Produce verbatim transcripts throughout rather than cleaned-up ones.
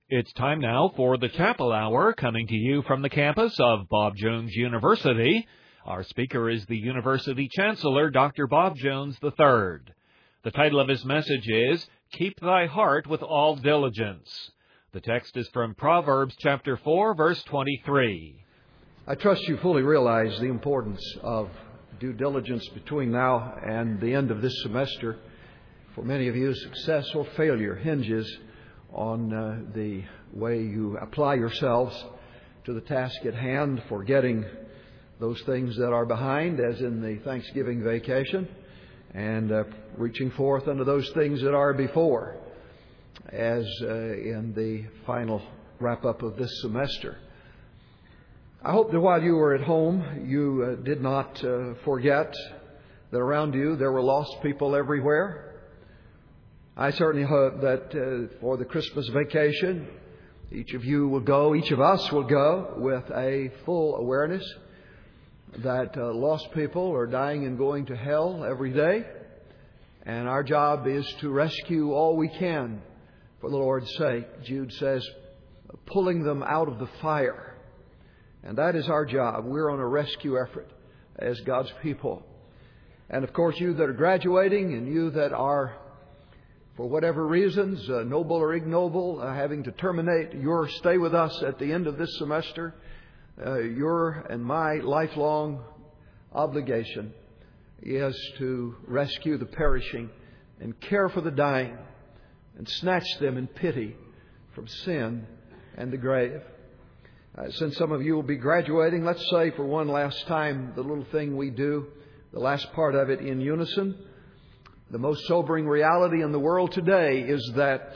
It's time now for the Chapel Hour, coming to you from the campus of Bob Jones University. Our speaker is the University Chancellor, Doctor Bob Jones the third. The title of his message is, Keep Thy Heart with All Diligence. The text is from Proverbs chapter four, verse twenty-three. I trust you fully realize the importance of due diligence between now and the end of this semester. For many of you, success or failure hinges on uh, the way you apply yourselves to the task at hand, forgetting those things that are behind, as in the Thanksgiving vacation, and uh, reaching forth unto those things that are before, as uh, in the final wrap-up of this semester. I hope that while you were at home, you uh, did not uh, forget that around you there were lost people everywhere. I certainly hope that uh, for the Christmas vacation, each of you will go, each of us will go with a full awareness that uh, lost people are dying and going to hell every day. And our job is to rescue all we can for the Lord's sake. Jude says, pulling them out of the fire. And that is our job. We're on a rescue effort as God's people. And of course, you that are graduating and you that are, for whatever reasons, uh, noble or ignoble, uh, having to terminate your stay with us at the end of this semester, uh, your and my lifelong obligation is to rescue the perishing and care for the dying and snatch them in pity from sin and the grave. Uh, since some of you will be graduating, let's say for one last time the little thing we do, the last part of it in unison. The most sobering reality in the world today is that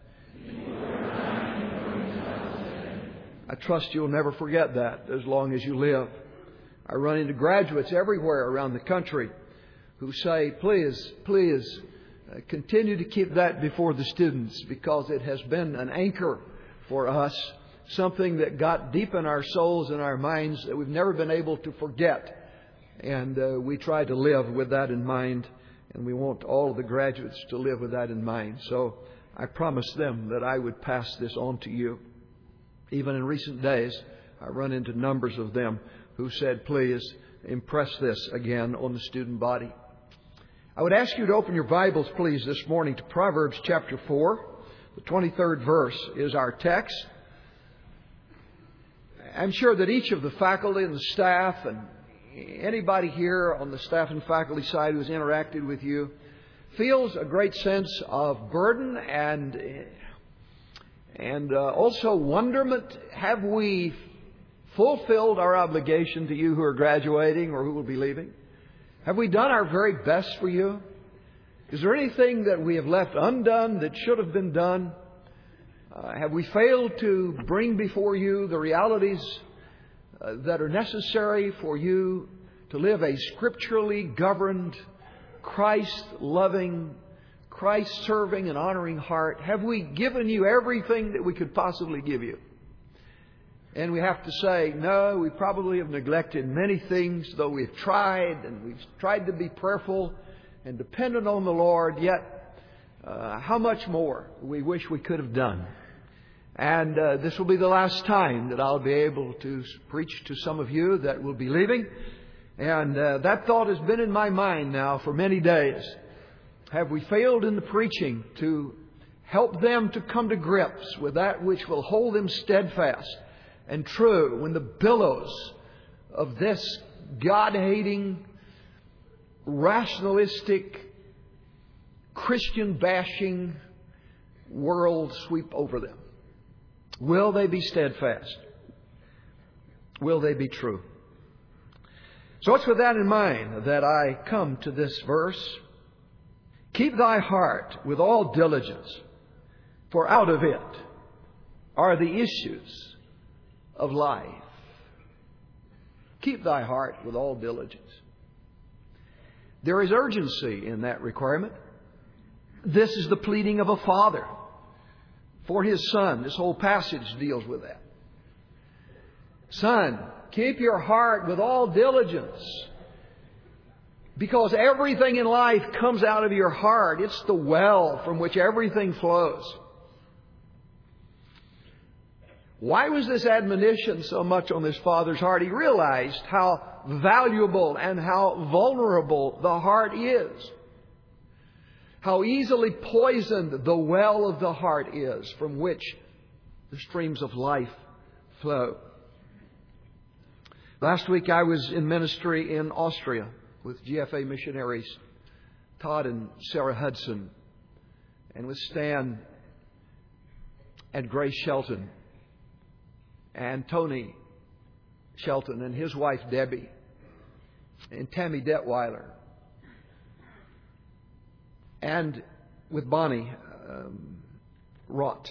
I trust you'll never forget that as long as you live. I run into graduates everywhere around the country who say, please, please uh, continue to keep that before the students, because it has been an anchor for us, something that got deep in our souls and our minds that we've never been able to forget. And uh, we try to live with that in mind. And we want all of the graduates to live with that in mind. So I promised them that I would pass this on to you. Even in recent days, I run into numbers of them who said, please impress this again on the student body. I would ask you to open your Bibles, please, this morning to Proverbs chapter four. The twenty-third verse is our text. I'm sure that each of the faculty and the staff and anybody here on the staff and faculty side who's interacted with you feels a great sense of burden and and uh, also wonderment. Have we fulfilled our obligation to you who are graduating or who will be leaving? Have we done our very best for you? Is there anything that we have left undone that should have been done? Uh, have we failed to bring before you the realities Uh, that are necessary for you to live a scripturally governed, Christ-loving, Christ-serving and honoring heart? Have we given you everything that we could possibly give you? And we have to say, no, we probably have neglected many things, though we've tried, and we've tried to be prayerful and dependent on the Lord, yet uh, how much more we wish we could have done. And uh, this will be the last time that I'll be able to preach to some of you that will be leaving. And uh, that thought has been in my mind now for many days. Have we failed in the preaching to help them to come to grips with that which will hold them steadfast and true when the billows of this God-hating, rationalistic, Christian-bashing world sweep over them? Will they be steadfast? Will they be true? So it's with that in mind that I come to this verse. Keep thy heart with all diligence, for out of it are the issues of life. Keep thy heart with all diligence. There is urgency in that requirement. This is the pleading of a father for his son. This whole passage deals with that. Son, keep your heart with all diligence, because everything in life comes out of your heart. It's the well from which everything flows. Why was this admonition so much on this father's heart? He realized how valuable and how vulnerable the heart is. How easily poisoned the well of the heart is from which the streams of life flow. Last week I was in ministry in Austria with G F A missionaries, Todd and Sarah Hudson, and with Stan and Grace Shelton, and Tony Shelton and his wife Debbie, and Tammy Detweiler, and with Bonnie um, Rott.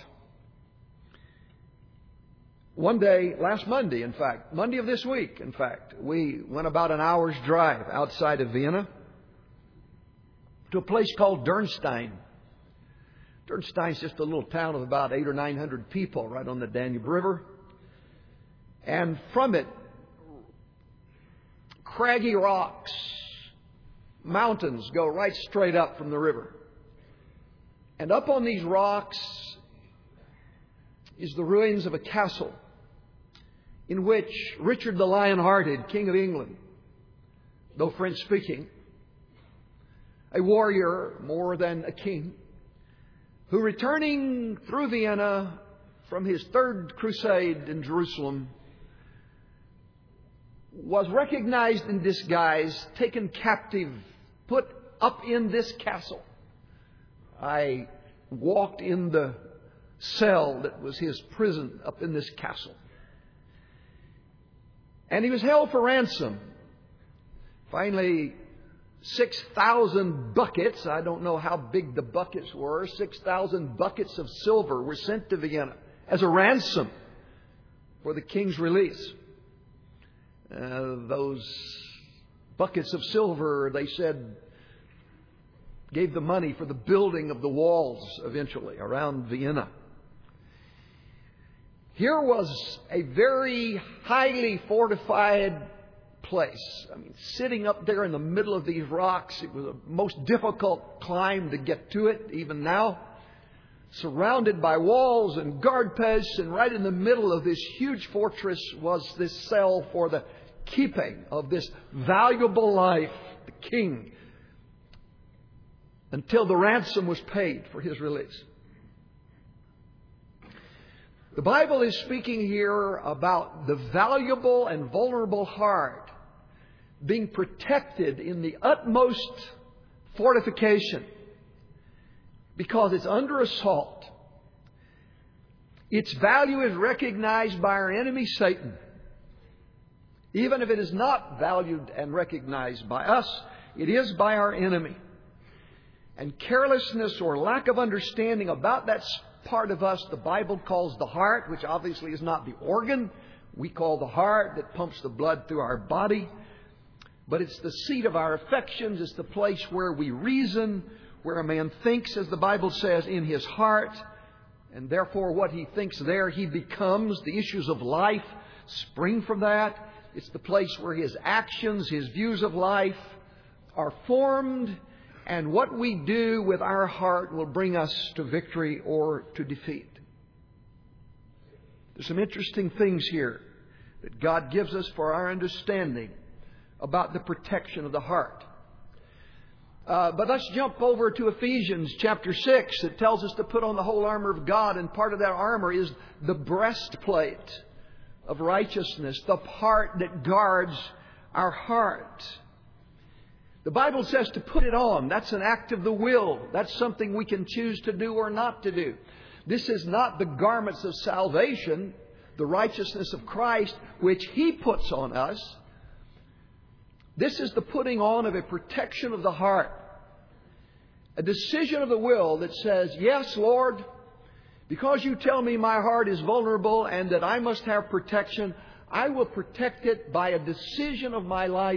One day, last Monday, in fact, Monday of this week, in fact, we went about an hour's drive outside of Vienna to a place called Dürnstein. Dürnstein's just a little town of about eight or nine hundred people right on the Danube River. And from it, craggy rocks, mountains go right straight up from the river. And up on these rocks is the ruins of a castle in which Richard the Lion-Hearted, King of England, though French-speaking, a warrior more than a king, who returning through Vienna from his third crusade in Jerusalem was recognized in disguise, taken captive, put up in this castle. I walked in the cell that was his prison up in this castle. And he was held for ransom. Finally, six thousand buckets, I don't know how big the buckets were, six thousand buckets of silver were sent to Vienna as a ransom for the king's release. Uh, those buckets of silver, they said, gave the money for the building of the walls eventually around Vienna. Here was a very highly fortified place. I mean, sitting up there in the middle of these rocks, it was a most difficult climb to get to it, even now. Surrounded by walls and guard posts, and right in the middle of this huge fortress was this cell for the keeping of this valuable life, the king, until the ransom was paid for his release. The Bible is speaking here about the valuable and vulnerable heart being protected in the utmost fortification because it's under assault. Its value is recognized by our enemy Satan. Even if it is not valued and recognized by us, it is by our enemy. And carelessness or lack of understanding about that part of us the Bible calls the heart, which obviously is not the organ we call the heart that pumps the blood through our body, but it's the seat of our affections. It's the place where we reason, where a man thinks, as the Bible says, in his heart, and therefore what he thinks there he becomes. The issues of life spring from that. It's the place where his actions, his views of life are formed. And what we do with our heart will bring us to victory or to defeat. There's some interesting things here that God gives us for our understanding about the protection of the heart. Uh, but let's jump over to Ephesians chapter six. It tells us to put on the whole armor of God, and part of that armor is the breastplate of righteousness, the part that guards our heart. The Bible says to put it on. That's an act of the will. That's something we can choose to do or not to do. This is not the garments of salvation, the righteousness of Christ, which He puts on us. This is the putting on of a protection of the heart. A decision of the will that says, yes, Lord, because you tell me my heart is vulnerable and that I must have protection, I will protect it by a decision of my life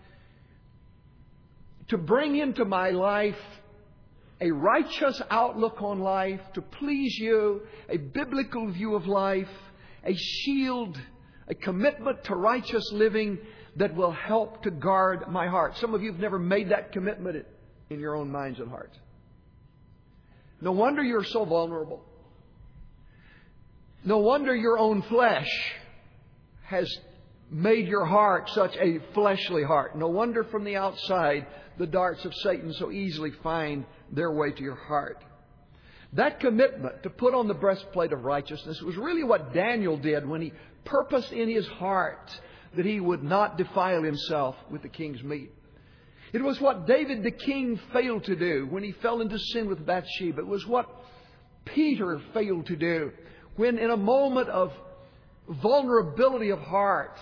to bring into my life a righteous outlook on life, to please you, a biblical view of life, a shield, a commitment to righteous living that will help to guard my heart. Some of you have never made that commitment in your own minds and hearts. No wonder you're so vulnerable. No wonder your own flesh has made your heart such a fleshly heart. No wonder from the outside the darts of Satan so easily find their way to your heart. That commitment to put on the breastplate of righteousness was really what Daniel did when he purposed in his heart that he would not defile himself with the king's meat. It was what David the king failed to do when he fell into sin with Bathsheba. It was what Peter failed to do when, in a moment of vulnerability of heart,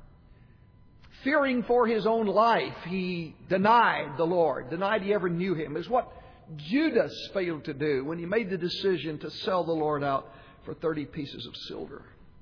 fearing for his own life, he denied the Lord, denied he ever knew Him. It's what Judas failed to do when he made the decision to sell the Lord out for thirty pieces of silver.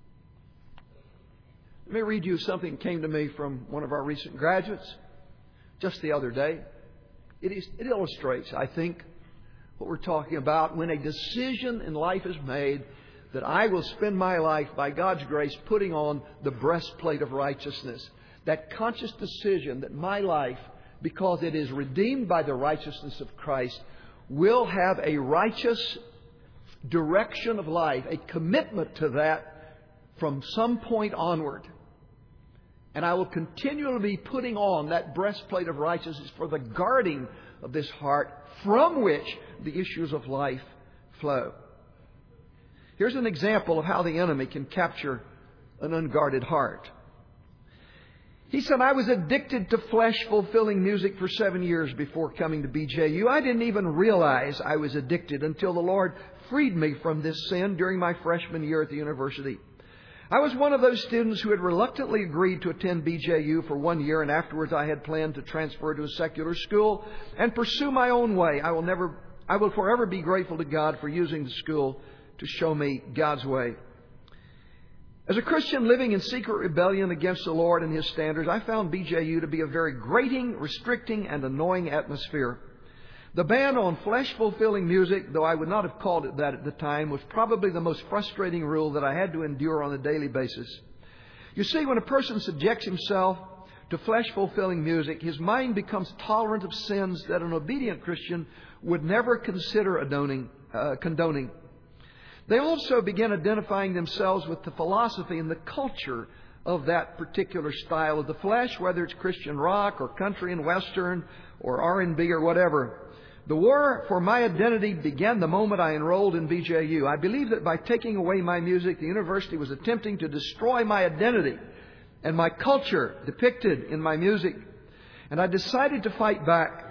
Let me read you something that came to me from one of our recent graduates just the other day. It, is, it illustrates, I think, what we're talking about when a decision in life is made that I will spend my life, by God's grace, putting on the breastplate of righteousness. That conscious decision that my life, because it is redeemed by the righteousness of Christ, will have a righteous direction of life, a commitment to that from some point onward. And I will continually be putting on that breastplate of righteousness for the guarding of this heart from which the issues of life flow. Here's an example of how the enemy can capture an unguarded heart. He said, I was addicted to flesh-fulfilling music for seven years before coming to B J U. I didn't even realize I was addicted until the Lord freed me from this sin during my freshman year at the university. I was one of those students who had reluctantly agreed to attend B J U for one year, and afterwards I had planned to transfer to a secular school and pursue my own way. I will never, I will forever be grateful to God for using the school to show me God's way. As a Christian living in secret rebellion against the Lord and His standards, I found B J U to be a very grating, restricting, and annoying atmosphere. The ban on flesh-fulfilling music, though I would not have called it that at the time, was probably the most frustrating rule that I had to endure on a daily basis. You see, when a person subjects himself to flesh-fulfilling music, his mind becomes tolerant of sins that an obedient Christian would never consider condoning. Uh, condoning. They also begin identifying themselves with the philosophy and the culture of that particular style of the flesh, whether it's Christian rock or country and western or R and B or whatever. The war for my identity began the moment I enrolled in B J U. I believe that by taking away my music, the university was attempting to destroy my identity and my culture depicted in my music. And I decided to fight back.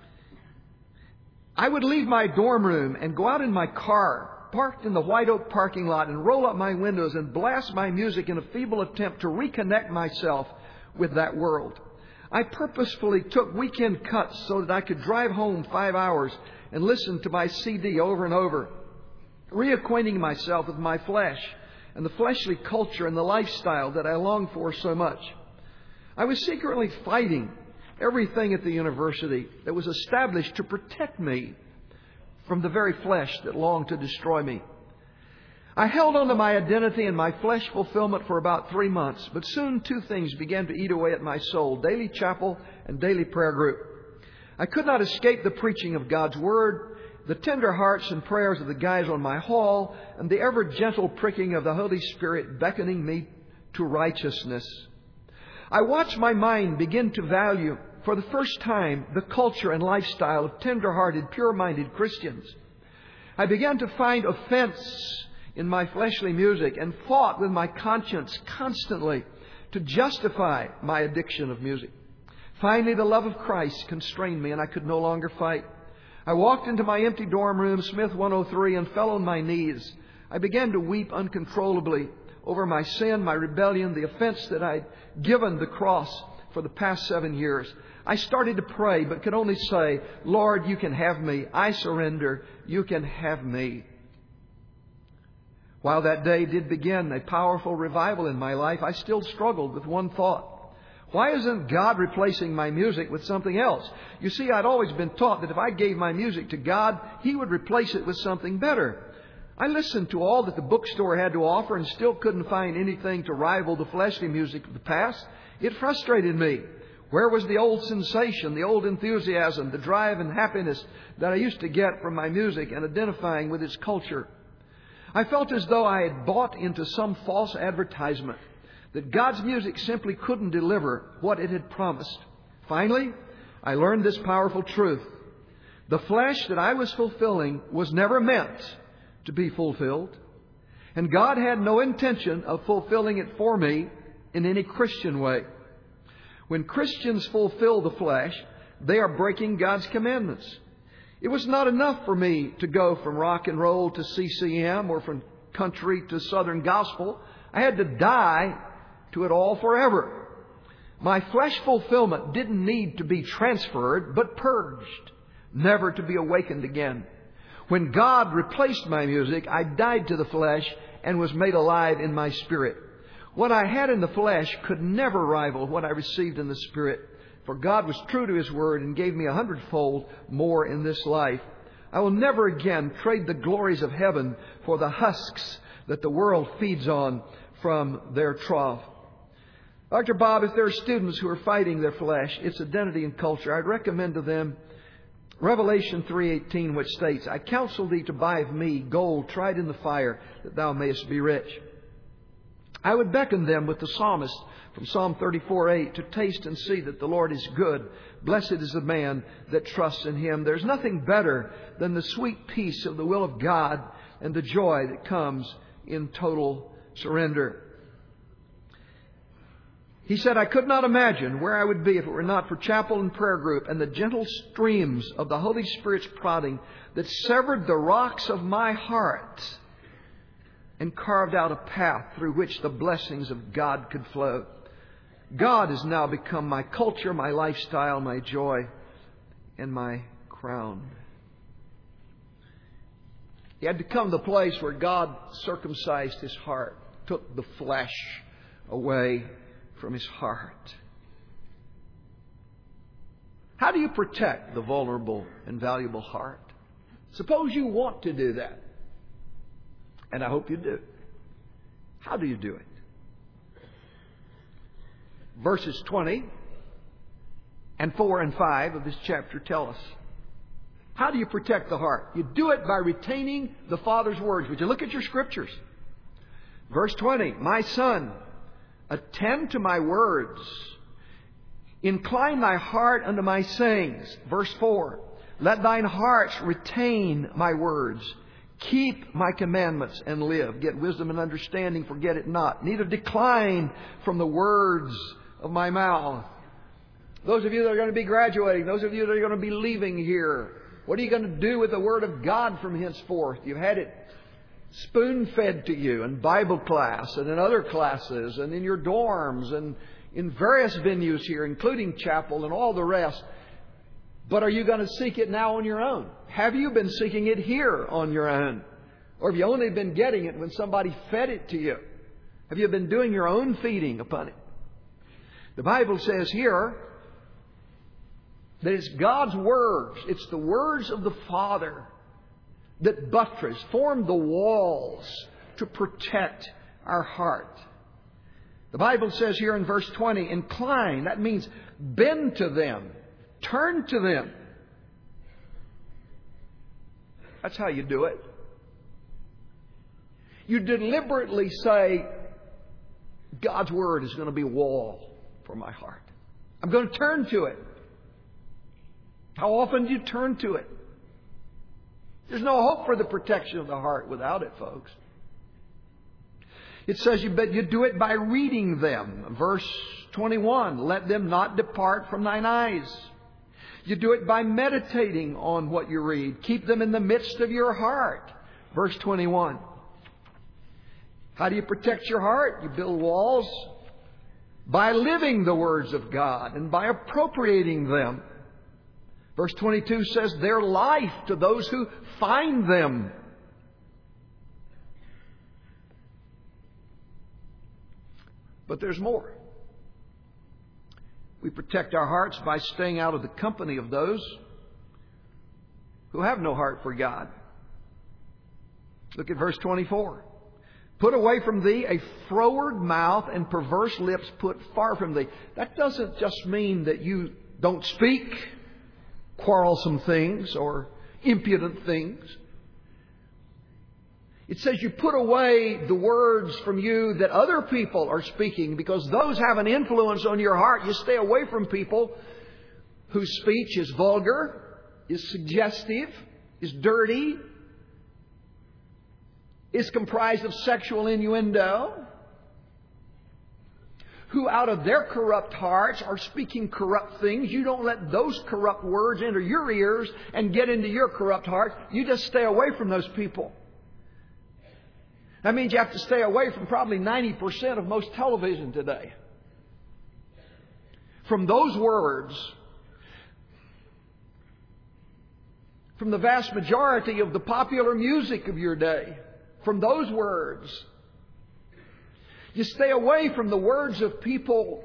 I would leave my dorm room and go out in my car, parked in the White Oak parking lot, and roll up my windows and blast my music in a feeble attempt to reconnect myself with that world. I purposefully took weekend cuts so that I could drive home five hours and listen to my C D over and over, reacquainting myself with my flesh and the fleshly culture and the lifestyle that I longed for so much. I was secretly fighting everything at the university that was established to protect me from the very flesh that longed to destroy me. I held on to my identity and my flesh fulfillment for about three months, but soon two things began to eat away at my soul: daily chapel and daily prayer group. I could not escape the preaching of God's Word, the tender hearts and prayers of the guys on my hall, and the ever gentle pricking of the Holy Spirit beckoning me to righteousness. I watched my mind begin to value, for the first time, the culture and lifestyle of tender-hearted, pure-minded Christians. I began to find offense in my fleshly music and fought with my conscience constantly to justify my addiction of music. Finally, the love of Christ constrained me and I could no longer fight. I walked into my empty dorm room, Smith one oh three, and fell on my knees. I began to weep uncontrollably over my sin, my rebellion, the offense that I'd given the cross for the past seven years. I started to pray, but could only say, Lord, you can have me. I surrender. You can have me. While that day did begin a powerful revival in my life, I still struggled with one thought. Why isn't God replacing my music with something else? You see, I'd always been taught that if I gave my music to God, He would replace it with something better. I listened to all that the bookstore had to offer and still couldn't find anything to rival the fleshly music of the past. It frustrated me. Where was the old sensation, the old enthusiasm, the drive and happiness that I used to get from my music and identifying with its culture? I felt as though I had bought into some false advertisement that God's music simply couldn't deliver what it had promised. Finally, I learned this powerful truth. The flesh that I was fulfilling was never meant to be fulfilled. And God had no intention of fulfilling it for me in any Christian way. When Christians fulfill the flesh, they are breaking God's commandments. It was not enough for me to go from rock and roll to C C M or from country to Southern gospel. I had to die to it all forever. My flesh fulfillment didn't need to be transferred, but purged, never to be awakened again. When God replaced my music, I died to the flesh and was made alive in my spirit. What I had in the flesh could never rival what I received in the Spirit. For God was true to His Word and gave me a hundredfold more in this life. I will never again trade the glories of heaven for the husks that the world feeds on from their trough. Doctor Bob, if there are students who are fighting their flesh, its identity and culture, I'd recommend to them Revelation three eighteen, which states, I counsel thee to buy of me gold tried in the fire, that thou mayest be rich. I would beckon them with the psalmist from Psalm thirty-four eight to taste and see that the Lord is good. Blessed is the man that trusts in Him. There's nothing better than the sweet peace of the will of God and the joy that comes in total surrender. He said, I could not imagine where I would be if it were not for chapel and prayer group and the gentle streams of the Holy Spirit's prodding that severed the rocks of my heart and carved out a path through which the blessings of God could flow. God has now become my culture, my lifestyle, my joy, and my crown. He had to come to the place where God circumcised his heart, took the flesh away from his heart. How do you protect the vulnerable and valuable heart? Suppose you want to do that. And I hope you do. How do you do it? Verses twenty and four and five of this chapter tell us. How do you protect the heart? You do it by retaining the Father's words. Would you look at your scriptures? Verse twenty, my son, attend to my words. Incline thy heart unto my sayings. Verse four, let thine hearts retain my words. Keep my commandments and live. Get wisdom and understanding, forget it not. Neither decline from the words of my mouth. Those of you that are going to be graduating, those of you that are going to be leaving here, what are you going to do with the Word of God from henceforth? You've had it spoon-fed to you in Bible class and in other classes and in your dorms and in various venues here, including chapel and all the rest. But are you going to seek it now on your own? Have you been seeking it here on your own? Or have you only been getting it when somebody fed it to you? Have you been doing your own feeding upon it? The Bible says here that it's God's words. It's the words of the Father that buttress, form the walls to protect our heart. The Bible says here in verse twenty, incline. That means bend to them. Turn to them. That's how you do it. You deliberately say, God's Word is going to be a wall for my heart. I'm going to turn to it. How often do you turn to it? There's no hope for the protection of the heart without it, folks. It says you, but you do it by reading them. Verse twenty-one, let them not depart from thine eyes. You do it by meditating on what you read. Keep them in the midst of your heart. Verse twenty-one. How do you protect your heart? You build walls by living the words of God and by appropriating them. Verse twenty-two says, they're life to those who find them. But there's more. We protect our hearts by staying out of the company of those who have no heart for God. Look at verse twenty-four. Put away from thee a froward mouth and perverse lips put far from thee. That doesn't just mean that you don't speak quarrelsome things or impudent things. It says you put away the words from you that other people are speaking, because those have an influence on your heart. You stay away from people whose speech is vulgar, is suggestive, is dirty, is comprised of sexual innuendo, who out of their corrupt hearts are speaking corrupt things. You don't let those corrupt words enter your ears and get into your corrupt heart. You just stay away from those people. That means you have to stay away from probably ninety percent of most television today. From those words, from the vast majority of the popular music of your day, from those words. You stay away from the words of people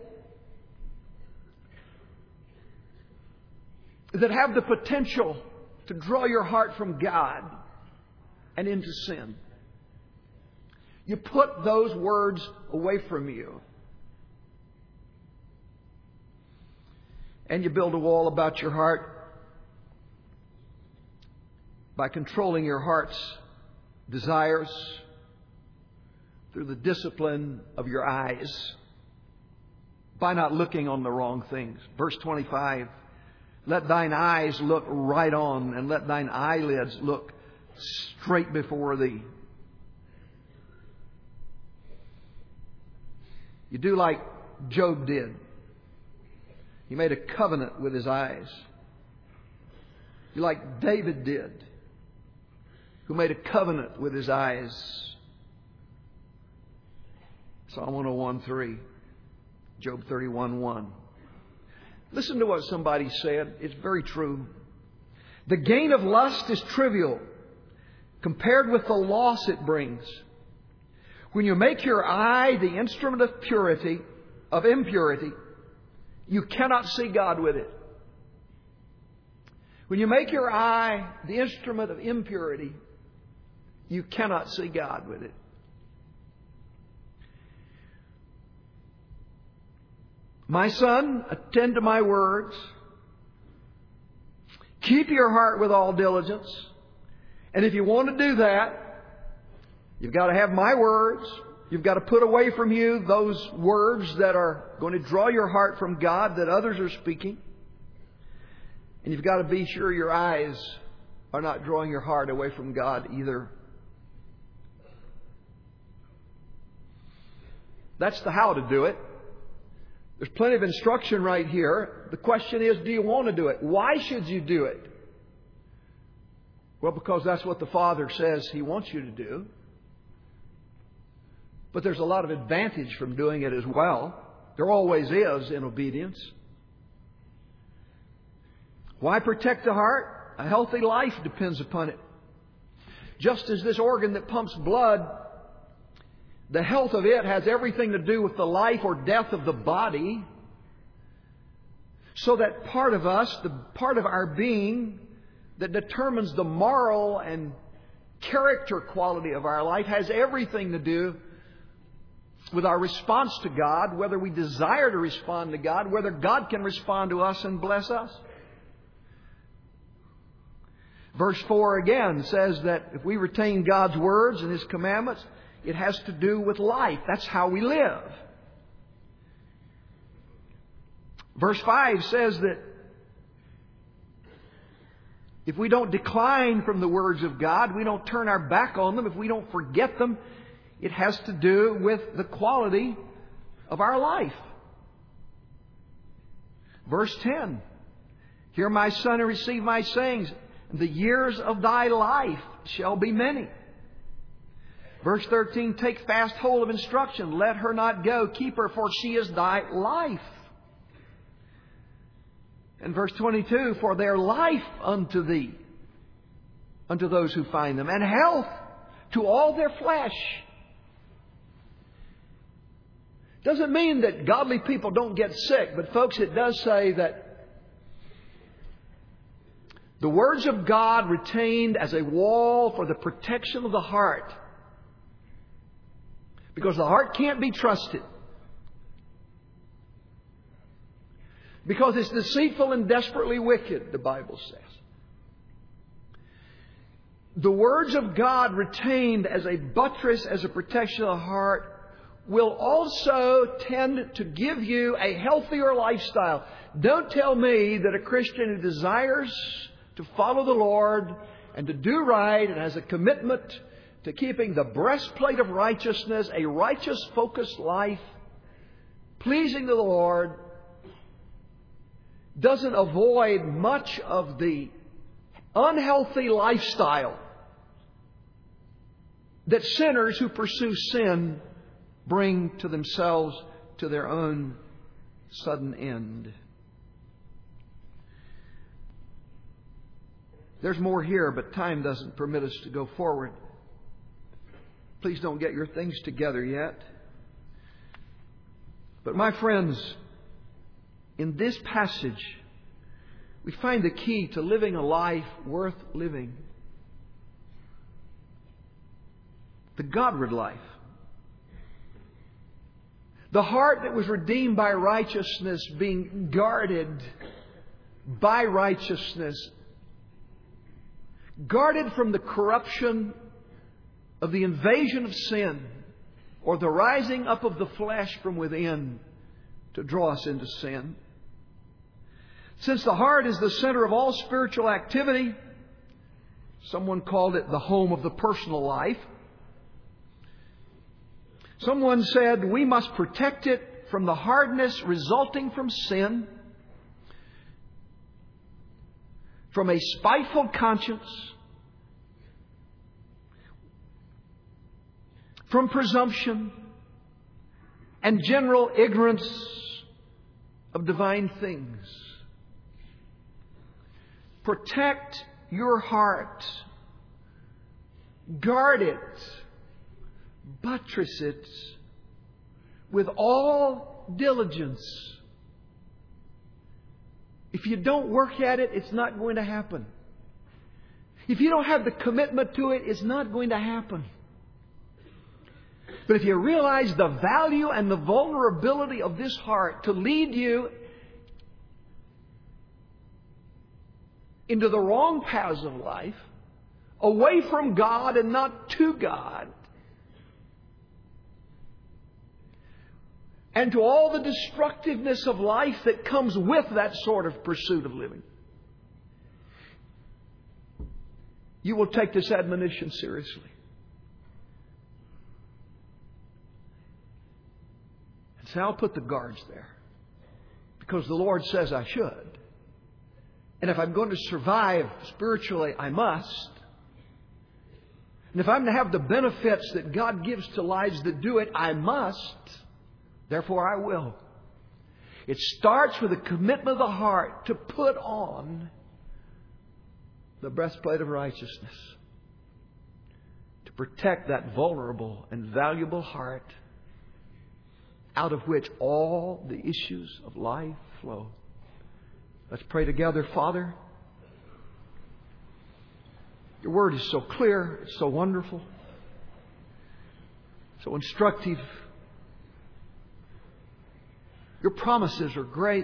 that have the potential to draw your heart from God and into sin. You put those words away from you. And you build a wall about your heart by controlling your heart's desires through the discipline of your eyes, by not looking on the wrong things. Verse twenty-five, let thine eyes look right on, and let thine eyelids look straight before thee. You do like Job did. He made a covenant with his eyes. You like David did, who made a covenant with his eyes. Psalm one oh one three, Job thirty-one one. Listen to what somebody said. It's very true. The gain of lust is trivial compared with the loss it brings. When you make your eye the instrument of purity, of impurity, you cannot see God with it. When you make your eye the instrument of impurity, you cannot see God with it. My son, attend to my words. Keep your heart with all diligence. And if you want to do that, you've got to have my words. You've got to put away from you those words that are going to draw your heart from God that others are speaking. And you've got to be sure your eyes are not drawing your heart away from God either. That's the how to do it. There's plenty of instruction right here. The question is, do you want to do it? Why should you do it? Well, because that's what the Father says He wants you to do. But there's a lot of advantage from doing it as well. There always is in obedience. Why protect the heart? A healthy life depends upon it. Just as this organ that pumps blood, the health of it has everything to do with the life or death of the body. So that part of us, the part of our being that determines the moral and character quality of our life, has everything to do with our response to God, whether we desire to respond to God, whether God can respond to us and bless us. Verse four again says that if we retain God's words and His commandments, it has to do with life. That's how we live. Verse five says that if we don't decline from the words of God, we don't turn our back on them, if we don't forget them, it has to do with the quality of our life. Verse ten, hear my son and receive my sayings, and the years of thy life shall be many. Verse thirteen, take fast hold of instruction. Let her not go. Keep her, for she is thy life. And verse twenty-two, for their life unto thee, unto those who find them, and health to all their flesh. Doesn't mean that godly people don't get sick, but folks, it does say that the words of God retained as a wall for the protection of the heart. Because the heart can't be trusted. Because it's deceitful and desperately wicked, the Bible says. the words of God retained as a buttress, as a protection of the heart, will also tend to give you a healthier lifestyle. Don't tell me that a Christian who desires to follow the Lord and to do right and has a commitment to keeping the breastplate of righteousness, a righteous focused life, pleasing to the Lord, doesn't avoid much of the unhealthy lifestyle that sinners who pursue sin bring to themselves, to their own sudden end. There's more here, but time doesn't permit us to go forward. Please don't get your things together yet. But my friends, in this passage, we find the key to living a life worth living. The Godward life. The heart that was redeemed by righteousness being guarded by righteousness. Guarded from the corruption of the invasion of sin or the rising up of the flesh from within to draw us into sin. Since the heart is the center of all spiritual activity, someone called it the home of the personal life. Someone said we must protect it from the hardness resulting from sin, from a spiteful conscience, from presumption, and general ignorance of divine things. Protect your heart. Guard it. Buttress it with all diligence. If you don't work at it, it's not going to happen. If you don't have the commitment to it, it's not going to happen. But if you realize the value and the vulnerability of this heart to lead you into the wrong paths of life, away from God and not to God, and to all the destructiveness of life that comes with that sort of pursuit of living, you will take this admonition seriously. And say, I'll put the guards there because the Lord says I should. And if I'm going to survive spiritually, I must. And if I'm to have the benefits that God gives to lives that do it, I must. Therefore, I will. It starts with a commitment of the heart to put on the breastplate of righteousness, to protect that vulnerable and valuable heart out of which all the issues of life flow. Let's pray together. Father, Your Word is so clear, it's so wonderful, so instructive. Your promises are great.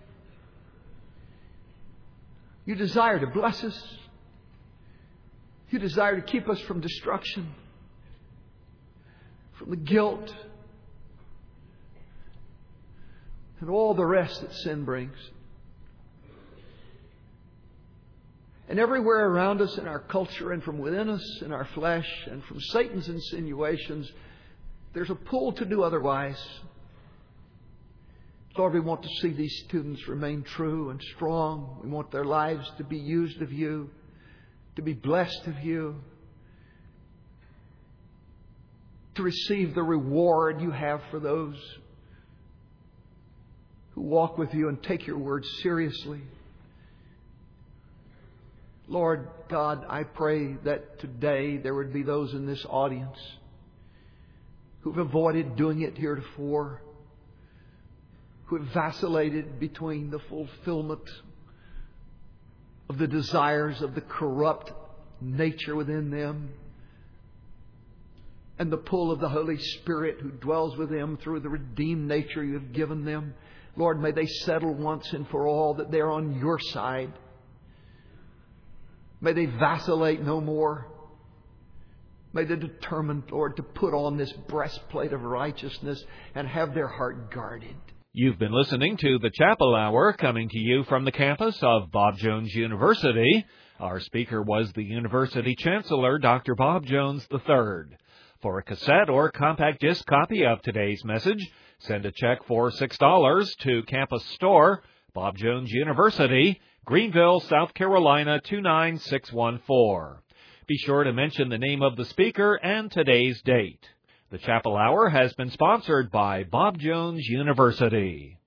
You desire to bless us. You desire to keep us from destruction, from the guilt, and all the rest that sin brings. And everywhere around us in our culture and from within us in our flesh and from Satan's insinuations, there's a pull to do otherwise. Lord, we want to see these students remain true and strong. We want their lives to be used of You, to be blessed of You, to receive the reward You have for those who walk with You and take Your word seriously. Lord God, I pray that today there would be those in this audience who've avoided doing it heretofore, who have vacillated between the fulfillment of the desires of the corrupt nature within them and the pull of the Holy Spirit who dwells with them through the redeemed nature You have given them. Lord, may they settle once and for all that they're on Your side. May they vacillate no more. May they determine, Lord, to put on this breastplate of righteousness and have their heart guarded. You've been listening to the Chapel Hour, coming to you from the campus of Bob Jones University. Our speaker was the University Chancellor, Doctor Bob Jones the third. For a cassette or compact disc copy of today's message, send a check for six dollars to Campus Store, Bob Jones University, Greenville, South Carolina two nine six one four. Be sure to mention the name of the speaker and today's date. The Chapel Hour has been sponsored by Bob Jones University.